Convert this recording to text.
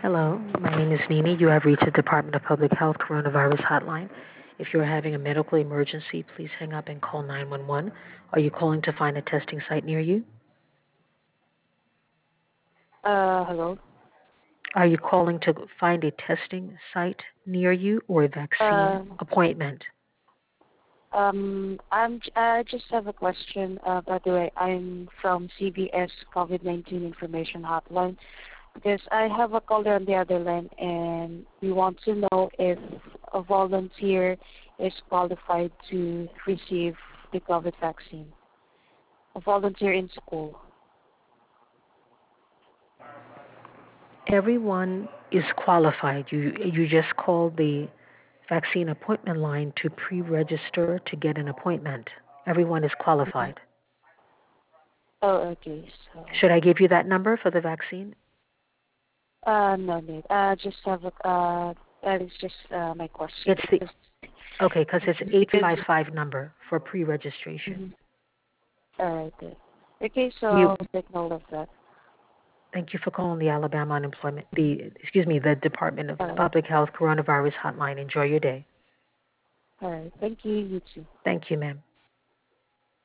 Hello, my name is Nini. You have reached the Department of Public Health Coronavirus Hotline. If you are having a medical emergency, please hang up and call 911. Are you calling to find a testing site near you? Hello. Are you calling to find a testing site near you or a vaccine Uh, appointment? I just have a question. By the way, I'm from CBS COVID-19 Information Hotline because I have a caller on the other line, and we want to know if a volunteer is qualified to receive the COVID vaccine. A volunteer in school. Everyone is qualified. You just call the vaccine appointment line to pre-register to get an appointment. Everyone is Mhm. qualified. Oh, okay. So, Should I give you that number for the vaccine? no need. Just have a that is just my question It's the because Okay, because it's because 855 number for pre-registration. mhm. All right. Good. Okay, so You I'll take note of that. Thank you for calling the Alabama Unemployment the Department of All right. Public Health Coronavirus Hotline. Enjoy your day. All right. Thank you. You too. Thank you, ma'am.